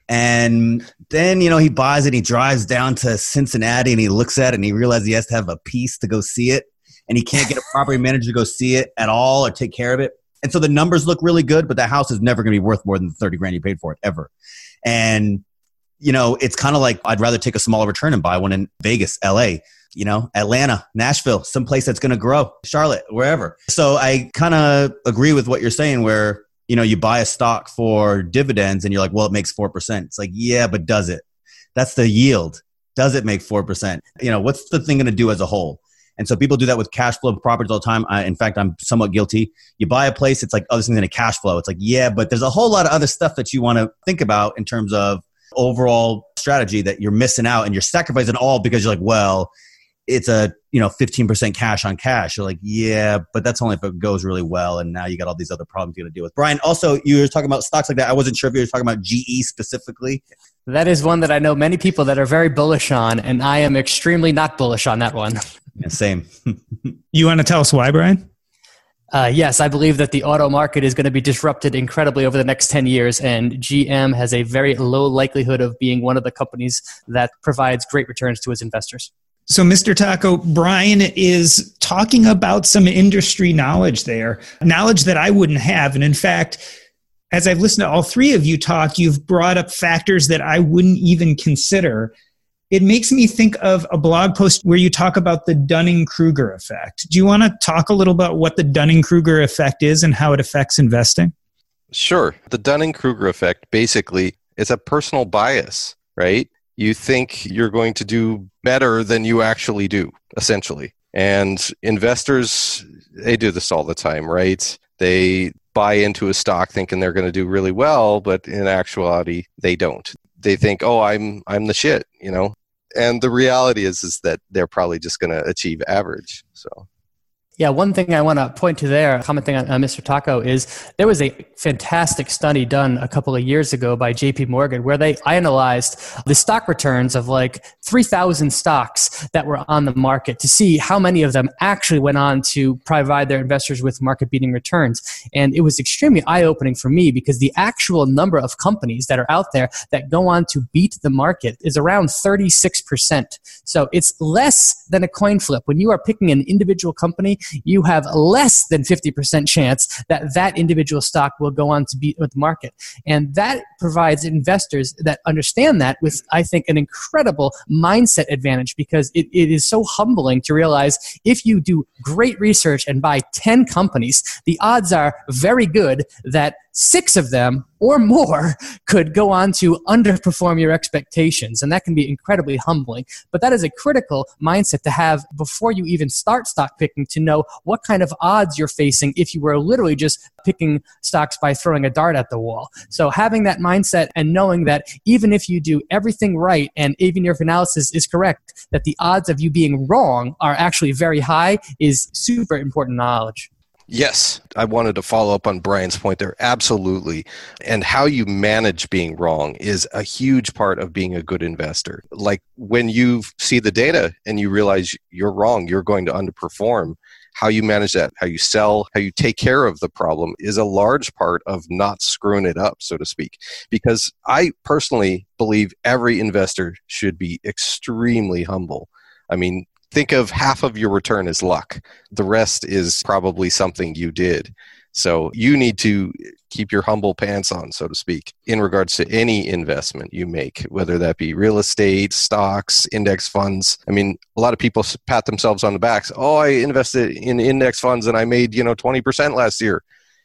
And then, you know, he buys it, he drives down to Cincinnati and he looks at it and he realizes he has to have a piece to go see it. And he can't get a property manager to go see it at all or take care of it. And so the numbers look really good, but that house is never going to be worth more than the thirty grand you paid for it ever. And, you know, it's kind of like I'd rather take a smaller return and buy one in Vegas, L A, you know, Atlanta, Nashville, someplace that's going to grow, Charlotte, wherever. So I kind of agree with what you're saying where, you know, you buy a stock for dividends and you're like, well, it makes four percent. It's like, yeah, but does it? That's the yield. Does it make four percent? You know, what's the thing going to do as a whole? And so people do that with cash flow properties all the time. I, in fact, I'm somewhat guilty. You buy a place, it's like, oh, this thing's going to cash flow. It's like, yeah, but there's a whole lot of other stuff that you want to think about in terms of overall strategy that you're missing out and you're sacrificing all because you're like, well, it's a, you know, fifteen percent cash on cash. You're like, yeah, but that's only if it goes really well. And now you got all these other problems you got to deal with. Brian, also, you were talking about stocks like that. I wasn't sure if you were talking about G E specifically. That is one that I know many people that are very bullish on, and I am extremely not bullish on that one. Yeah, same. You want to tell us why, Brian? Uh, yes, I believe that the auto market is going to be disrupted incredibly over the next ten years, and G M has a very low likelihood of being one of the companies that provides great returns to its investors. So, Mister Taco, Brian is talking about some industry knowledge there, knowledge that I wouldn't have. And in fact, as I've listened to all three of you talk, you've brought up factors that I wouldn't even consider. It makes me think of a blog post where you talk about the Dunning-Kruger effect. Do you want to talk a little about what the Dunning-Kruger effect is and how it affects investing? Sure. The Dunning-Kruger effect basically is a personal bias, right? You think you're going to do better than you actually do, essentially. And investors, they do this all the time, right? They buy into a stock thinking they're going to do really well, but in actuality, they don't. They think, oh, I'm I'm the shit, you know? And the reality is, is that they're probably just going to achieve average, so... Yeah, one thing I want to point to there, commenting on uh, Mister Taco, is there was a fantastic study done a couple of years ago by J P Morgan where they analyzed the stock returns of like three thousand stocks that were on the market to see how many of them actually went on to provide their investors with market-beating returns. And it was extremely eye-opening for me because the actual number of companies that are out there that go on to beat the market is around thirty-six percent. So it's less than a coin flip. When you are picking an individual company, you have less than fifty percent chance that that individual stock will go on to beat the market. And that provides investors that understand that with, I think, an incredible mindset advantage because it, it is so humbling to realize if you do great research and buy ten companies, the odds are very good that six of them or more could go on to underperform your expectations. And that can be incredibly humbling. But that is a critical mindset to have before you even start stock picking to know what kind of odds you're facing if you were literally just picking stocks by throwing a dart at the wall. So having that mindset and knowing that even if you do everything right and even your analysis is correct, that the odds of you being wrong are actually very high is super important knowledge. Yes, I wanted to follow up on Brian's point there. Absolutely. And how you manage being wrong is a huge part of being a good investor. Like when you see the data and you realize you're wrong, you're going to underperform, how you manage that, how you sell, how you take care of the problem is a large part of not screwing it up, so to speak. Because I personally believe every investor should be extremely humble. I mean, think of half of your return as luck. The rest is probably something you did. So you need to keep your humble pants on, so to speak, in regards to any investment you make, whether that be real estate, stocks, index funds. I mean, a lot of people pat themselves on the backs. Oh, I invested in index funds and I made, you know, twenty percent last year.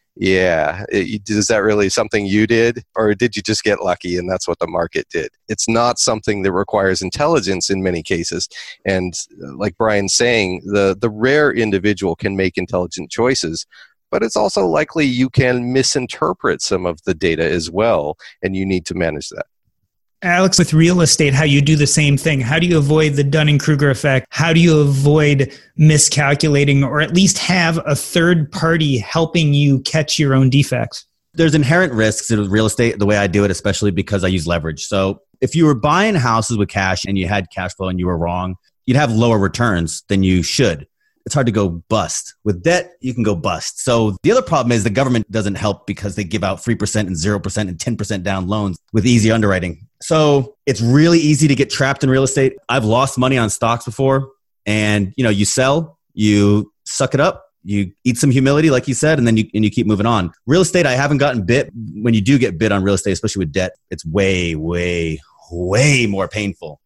Yeah. It, is that really something you did? Or did you just get lucky and that's what the market did? It's not something that requires intelligence in many cases. And like Brian's saying, the, the rare individual can make intelligent choices, but it's also likely you can misinterpret some of the data as well, and you need to manage that. Alex, with real estate, how you do the same thing. How do you avoid the Dunning-Kruger effect? How do you avoid miscalculating, or at least have a third party helping you catch your own defects? There's inherent risks in real estate, the way I do it, especially because I use leverage. So if you were buying houses with cash and you had cash flow and you were wrong, you'd have lower returns than you should. It's hard to go bust. With debt, you can go bust. So the other problem is the government doesn't help because they give out three percent and zero percent and ten percent down loans with easy underwriting. So it's really easy to get trapped in real estate. I've lost money on stocks before, and you know, you sell, you suck it up, you eat some humility, like you said, and then you and you keep moving on. Real estate, I haven't gotten bit. When you do get bit on real estate, especially with debt, it's way, way, way more painful.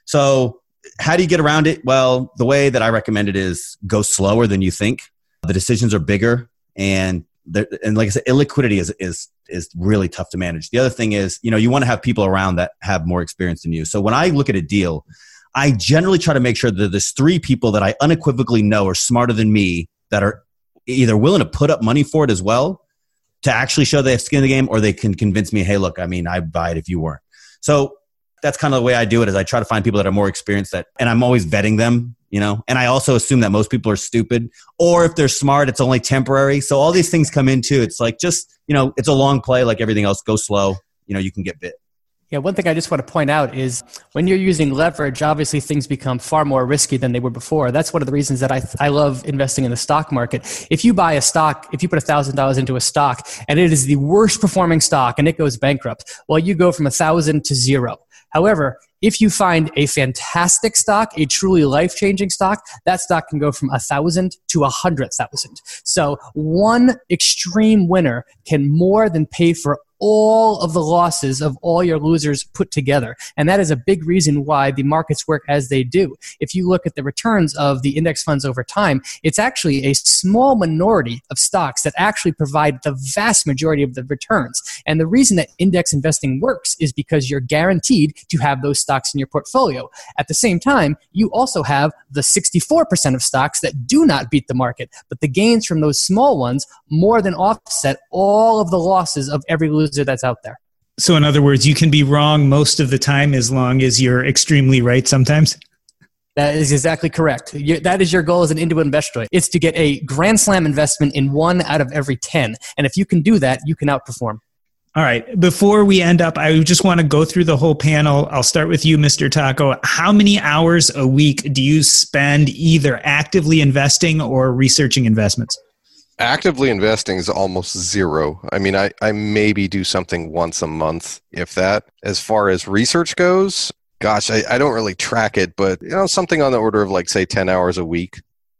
So how do you get around it? Well, the way that I recommend it is go slower than you think. The decisions are bigger, and and like I said, illiquidity is is is really tough to manage. The other thing is, you know, you want to have people around that have more experience than you. So when I look at a deal, I generally try to make sure that there's three people that I unequivocally know are smarter than me that are either willing to put up money for it as well to actually show they have skin in the game, or they can convince me, hey, look, I mean, I'd buy it if you weren't. So that's kind of the way I do it, is I try to find people that are more experienced, that, and I'm always vetting them, you know, and I also assume that most people are stupid, or if they're smart, it's only temporary. So all these things come into, it's like, just, you know, it's a long play like everything else. Go slow, you know, you can get bit. Yeah, one thing I just want to point out is when you're using leverage, obviously things become far more risky than they were before. That's one of the reasons that I I love investing in the stock market. If you buy a stock, if you put one thousand dollars into a stock and it is the worst performing stock and it goes bankrupt, well, you go from one thousand to zero. However, if you find a fantastic stock, a truly life-changing stock, that stock can go from one thousand to one hundred thousand. So one extreme winner can more than pay for all of the losses of all your losers put together. And that is a big reason why the markets work as they do. If you look at the returns of the index funds over time, it's actually a small minority of stocks that actually provide the vast majority of the returns. And the reason that index investing works is because you're guaranteed to have those stocks in your portfolio. At the same time, you also have the sixty-four percent of stocks that do not beat the market, but the gains from those small ones more than offset all of the losses of every loser that's out there. So in other words, you can be wrong most of the time as long as you're extremely right sometimes? That is exactly correct. You, that is your goal as an individual investor. It's to get a grand slam investment in one out of every ten. And if you can do that, you can outperform. All right. Before we end up, I just want to go through the whole panel. I'll start with you, Mister Taco. How many hours a week do you spend either actively investing or researching investments? Actively investing is almost zero. I mean, I, I maybe do something once a month, if that. As far as research goes, gosh, I, I don't really track it, but you know, something on the order of like, say, ten hours a week.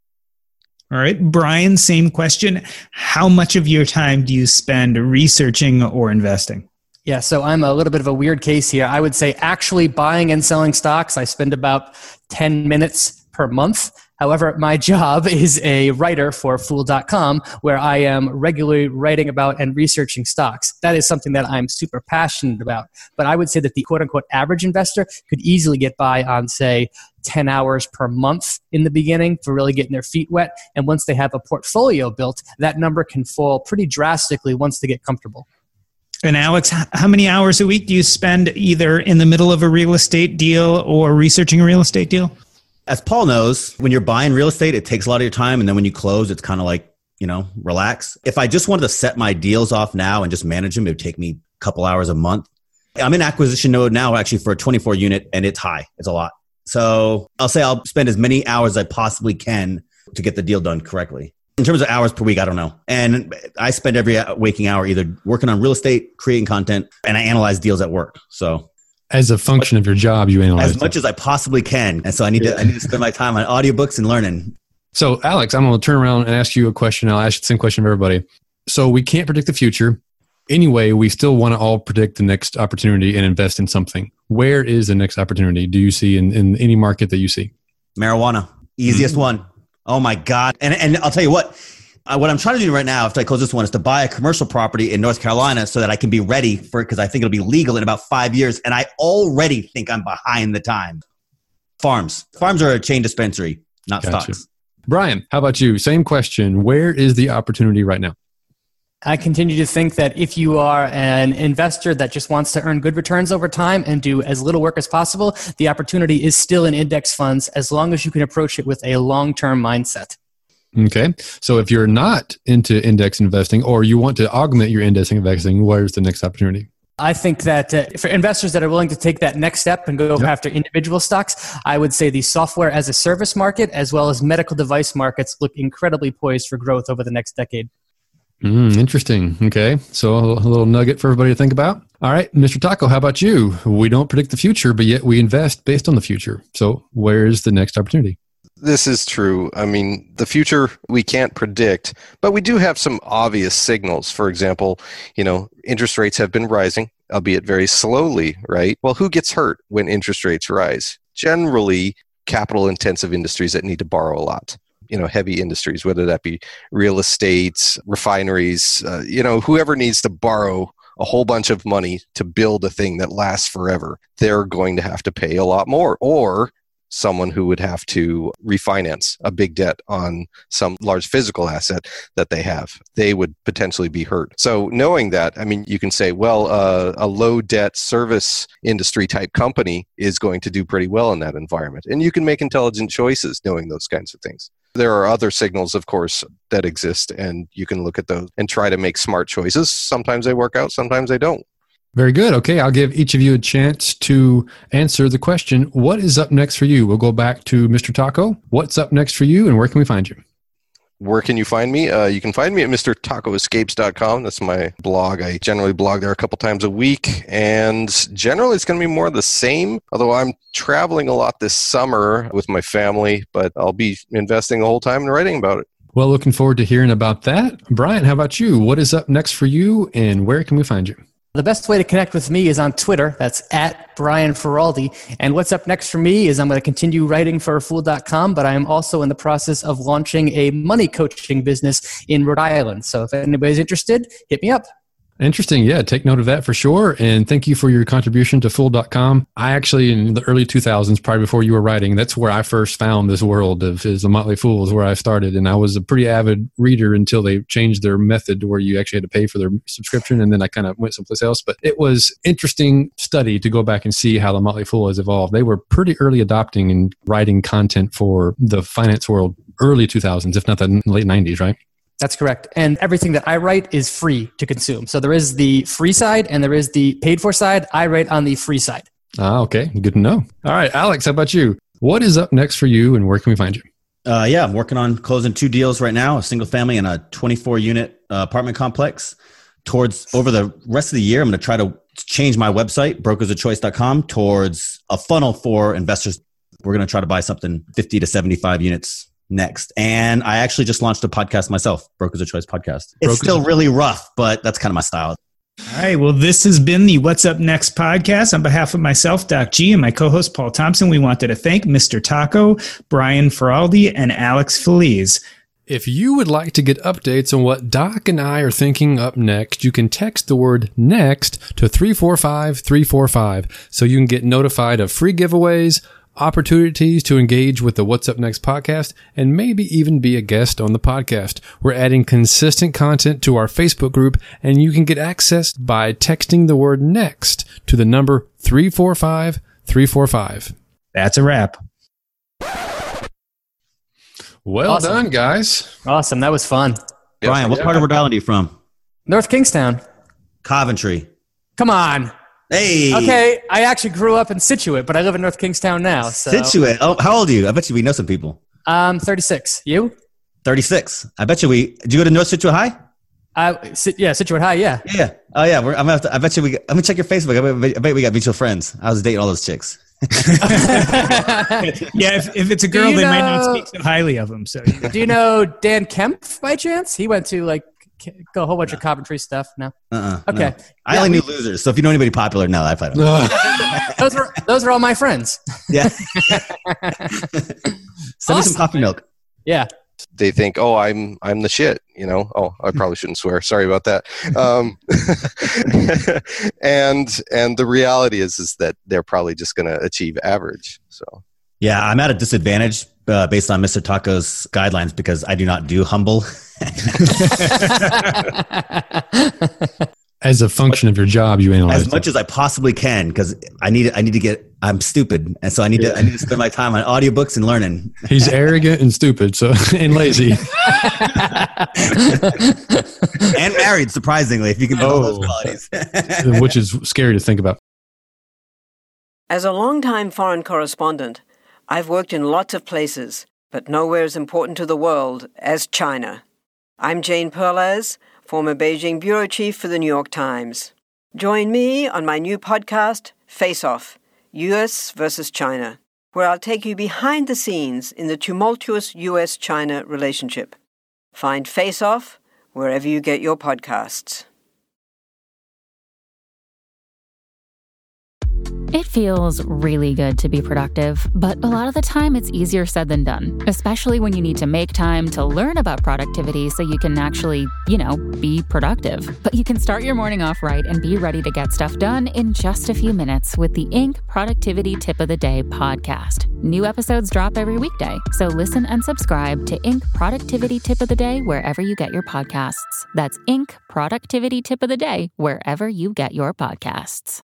All right. Brian, same question. How much of your time do you spend researching or investing? Yeah, so I'm a little bit of a weird case here. I would say actually buying and selling stocks, I spend about ten minutes per month. However, my job is a writer for Fool dot com, where I am regularly writing about and researching stocks. That is something that I'm super passionate about. But I would say that the quote-unquote average investor could easily get by on, say, ten hours per month in the beginning for really getting their feet wet. And once they have a portfolio built, that number can fall pretty drastically once they get comfortable. And Alex, how many hours a week do you spend either in the middle of a real estate deal or researching a real estate deal? As Paul knows, when you're buying real estate, it takes a lot of your time. And then when you close, it's kind of like, you know, relax. If I just wanted to set my deals off now and just manage them, it would take me a couple hours a month. I'm in acquisition mode now, actually, for a twenty-four unit, and it's high. It's a lot. So I'll say I'll spend as many hours as I possibly can to get the deal done correctly. In terms of hours per week, I don't know. And I spend every waking hour either working on real estate, creating content, and I analyze deals at work. So as a function of your job, you analyze as much it. as I possibly can. And so I need to I need to spend my time on audiobooks and learning. So Alex, I'm going to turn around and ask you a question. I'll ask you the same question of everybody. So we can't predict the future. Anyway, we still want to all predict the next opportunity and invest in something. Where is the next opportunity do you see in, in any market that you see? Marijuana. Easiest mm-hmm. one. Oh my God. And and I'll tell you what, uh, what I'm trying to do right now after I close this one is to buy a commercial property in North Carolina so that I can be ready for it, because I think it'll be legal in about five years. And I already think I'm behind the time. Farms. Farms are a chain dispensary, not Gotcha. stocks. Brian, how about you? Same question. Where is the opportunity right now? I continue to think that if you are an investor that just wants to earn good returns over time and do as little work as possible, the opportunity is still in index funds as long as you can approach it with a long-term mindset. Okay. So if you're not into index investing or you want to augment your index investing, where's the next opportunity? I think that uh, for investors that are willing to take that next step and go yep. after individual stocks, I would say the software as a service market as well as medical device markets look incredibly poised for growth over the next decade. Mm, interesting. Okay. So a little nugget for everybody to think about. All right, Mister Taco, how about you? We don't predict the future, but yet we invest based on the future. So where's the next opportunity? This is true. I mean, the future we can't predict, but we do have some obvious signals. For example, you know, interest rates have been rising, albeit very slowly, right? Well, who gets hurt when interest rates rise? Generally, capital-intensive industries that need to borrow a lot. You know, heavy industries, whether that be real estate, refineries, uh, you know, whoever needs to borrow a whole bunch of money to build a thing that lasts forever, they're going to have to pay a lot more. Or someone who would have to refinance a big debt on some large physical asset that they have, they would potentially be hurt. So knowing that, I mean, you can say, well, uh, a low debt service industry type company is going to do pretty well in that environment. And you can make intelligent choices knowing those kinds of things. There are other signals, of course, that exist, and you can look at those and try to make smart choices. Sometimes they work out, sometimes they don't. Very good. Okay, I'll give each of you a chance to answer the question, what is up next for you? We'll go back to Mister Taco. What's up next for you, and where can we find you? Where can you find me? Uh, you can find me at Mr Taco Escapes dot com. That's my blog. I generally blog there a couple times a week, and generally it's going to be more of the same, although I'm traveling a lot this summer with my family, but I'll be investing the whole time and writing about it. Well, looking forward to hearing about that. Brian, how about you? What is up next for you, and where can we find you? The best way to connect with me is on Twitter. That's at Brian Feroldi. And what's up next for me is I'm going to continue writing for a fool dot com, but I am also in the process of launching a money coaching business in Rhode Island. So if anybody's interested, hit me up. Interesting. Yeah, take note of that for sure. And thank you for your contribution to fool dot com. I actually, in the early two thousands, probably before you were writing, that's where I first found this world of is The Motley Fool is where I started. And I was a pretty avid reader until they changed their method to where you actually had to pay for their subscription. And then I kind of went someplace else. But it was interesting study to go back and see how The Motley Fool has evolved. They were pretty early adopting and writing content for the finance world, early two thousands, if not the late nineties, right? That's correct. And everything that I write is free to consume. So there is the free side and there is the paid for side. I write on the free side. Ah, okay. Good to know. All right, Alex, how about you? What is up next for you and where can we find you? Uh, yeah, I'm working on closing two deals right now, a single family and a twenty-four unit uh, apartment complex. Towards over the rest of the year, I'm going to try to change my website, brokers of choice dot com, towards a funnel for investors. We're going to try to buy something fifty to seventy-five units next. And I actually just launched a podcast myself, Brokers of Choice podcast. It's Brokers still really rough, but that's kind of my style. All right. Well, this has been the What's Up Next podcast. On behalf of myself, Doc G, and my co-host, Paul Thompson, we wanted to thank Mister Taco, Brian Feroldi, and Alex Feliz. If you would like to get updates on what Doc and I are thinking up next, you can text the word NEXT to three four five three four five so you can get notified of free giveaways, opportunities to engage with the What's Up Next podcast, and maybe even be a guest on the podcast. We're adding consistent content to our Facebook group, and you can get access by texting the word NEXT to the number three four five three four five. That's a wrap. Well awesome. Done, guys. Awesome. That was fun. Brian, what yeah. part of Rhode Island are you from? North Kingstown. Coventry. Come on. Hey. Okay, I actually grew up in Scituate, but I live in North Kingstown now. So. Scituate. Oh, how old are you? I bet you we know some people. Um, thirty-six. You? thirty-six. I bet you we. Did you go to North Scituate High? Uh, yeah, Scituate High. Yeah. Yeah. Oh yeah. We're, I'm gonna have to, I bet you we. I'm gonna check your Facebook. I bet, I bet we got mutual friends. I was dating all those chicks. Yeah. If, if it's a girl, they know, might not speak so highly of them. So. Do you know Dan Kemp by chance? He went to like. Go a whole bunch no. of Coventry stuff. No. Uh-uh, okay. No. I yeah, only we, knew losers. So if you know anybody popular, no, I don't. those are those are all my friends. Yeah. Send awesome. me some coffee milk. Yeah. They think, oh, I'm I'm the shit. You know. Oh, I probably shouldn't swear. Sorry about that. Um, and and the reality is is that they're probably just going to achieve average. So. Yeah, I'm at a disadvantage uh, based on Mister Taco's guidelines because I do not do humble. As a function of your job, you analyze as much it. as I possibly can because I need I need to get I'm stupid and so I need yeah. to I need to spend my time on audiobooks and learning. He's arrogant and stupid, so and lazy, and married. Surprisingly, if you can do all those qualities, which is scary to think about. As a longtime foreign correspondent, I've worked in lots of places, but nowhere as important to the world as China. I'm Jane Perlez, former Beijing bureau chief for the New York Times. Join me on my new podcast, Face Off, U S versus China, where I'll take you behind the scenes in the tumultuous U S China relationship. Find Face Off wherever you get your podcasts. It feels really good to be productive, but a lot of the time it's easier said than done, especially when you need to make time to learn about productivity so you can actually, you know, be productive. But you can start your morning off right and be ready to get stuff done in just a few minutes with the Inc Productivity Tip of the Day podcast. New episodes drop every weekday, so listen and subscribe to Inc Productivity Tip of the Day wherever you get your podcasts. That's Inc Productivity Tip of the Day wherever you get your podcasts.